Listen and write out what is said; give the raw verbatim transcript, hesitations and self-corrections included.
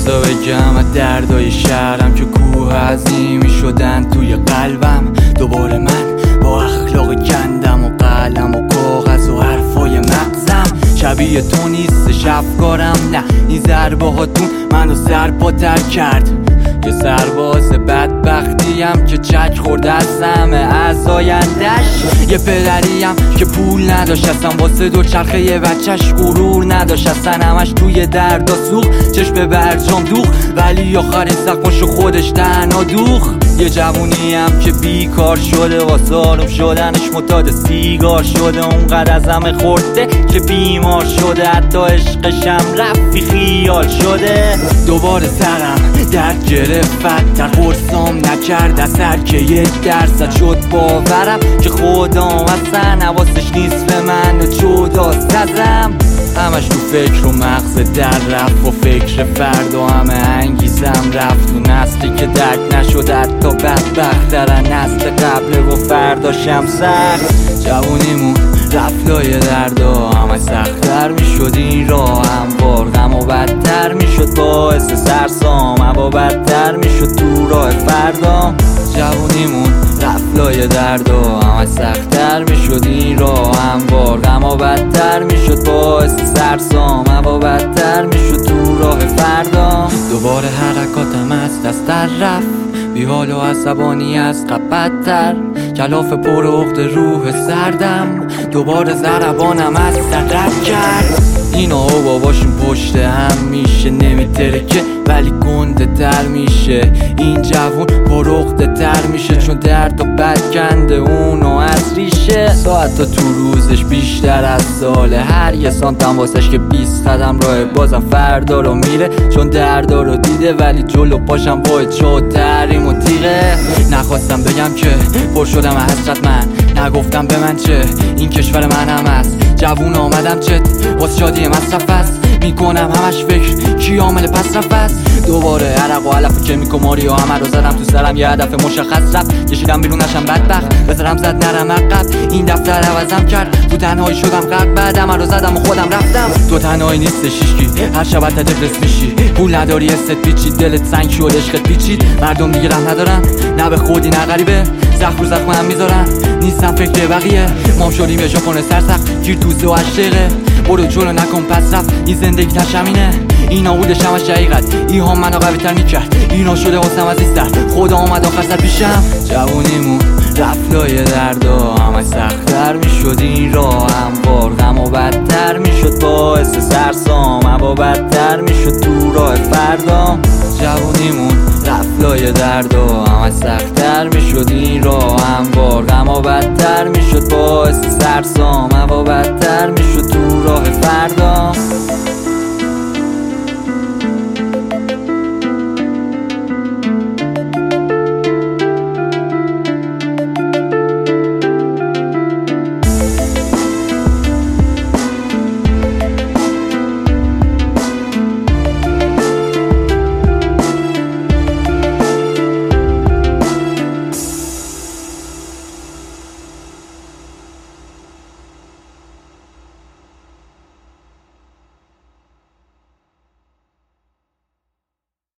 بذار بگم از دردای شهرم که کوه عظیمی شدن توی قلبم. دوباره من با اخلاق کندم و قلم و کاغذ و حرفای مغزم. شبیه تو نیست افکارم، نه این ضربه هاتون منو سرپاتر کرد. یه سرباز بدبختیم که چک خورده از همه از آیندش. یه پدریم که پول نداشت اصلا واسه دو چرخه یه بچهش غرور نداشت اصلا، همش توی درد و سوخ چشم برجام دوخ، ولی آخرین زخمشو خودش تنها دوخ. یه جوونیم که بیکار شده واسه آروم شدنش معتاد سیگار شده، اونقدر از همه خورده که بیمار شده، حتی عشقشم رفی خیال شده. دوباره سرم درد گرفت در قرصام نکرد اثر که یه درصد شد باورم که خودم اصلا حواسش نیست به من و جدا سزم. همش تو فکر و مغز در رفت و فکر فردا همه انگیزم رفت تو نسلی که درک نشده، حتی بدبخت ترن نسل قبله و فرداشم سخت. جوونیمون رفت لای دردا همه سخت‌تر میشد، این راه هموار غم و بدتر میشد، باعث سرسام و بدتر میشد تو راه فردا. جوونیمون رفت لای دردا همه سخت‌تر میشد، این راه هموار غم و بدتر میشد، باعث سرسام و بدتر میشد تو راه فردا. دوباره حرکاتم از دست در رفت، بیحال و عصبانی از قبل بدتر، کلاف پر عقد روح سردم، دوباره ضربانم از سر رد کرد. اینا و باباشون پشت هم میشه نمیترکه ولی گنده تر میشه، این جوون پر عقده تر میشه چون درد و بد کنده اونو از ریشه. ساعت تا تو روزش بیشتر از ساله، هر یه سانتم واسش که بیست قدم راه بازم فردا رو میره، چون دردا رو دیده ولی جلو پاشم باید شدتریم و تیغه. نخواستم بگم که پر شدم از حسرت، من نگفتم به من چه این کشور منم است. جوون آمدم چت واسه شادی مصرف است، میکنم همش فکر کی عامل پسرف است. دوباره عرق و علف و کمیک و ماری و همه رو زدم تو سرم، یه هدف مشخص رفت کشیدم بیرون نشم بدبخت، بذارم زد نرم عقب، این دفتر عوضم کرد، تو تنهایی شدم غرق، بعد همه رو زدم و خودم رفتم. تو تنهایی نیست شیشکی هر شب تدرس میشی، پول نداری است پیچید، دلت سنگ شد عشقت پیچید، مردم دیگه رحم ندارن نه به خودی نه غریبه، زخم رو زخم هم میذارن نیستم فکر بقیه. مام شدیم یه ژاپن سرسخت گیر تو سه و هشت دقیقه، برو جلو نکن پس رفت، این زندگی تشمینه، اینا بودش همش حقیقت، ایها منو قوی تر میکرد، اینا شده واسم از این سر، خدا آمد آخر سر پیشم. جوونیمون رفت لای دردا همش سخت‌تر میشد، این راه هموار غم و بدتر میشد، باعث سرسام و بدتر میشد تو راه فردا. جوونیمون رفت لای دردا همش سخت‌تر میشد، این راه هموار غم و بدتر میشد، باعث سرسام و بدتر میشد تو راه فردا.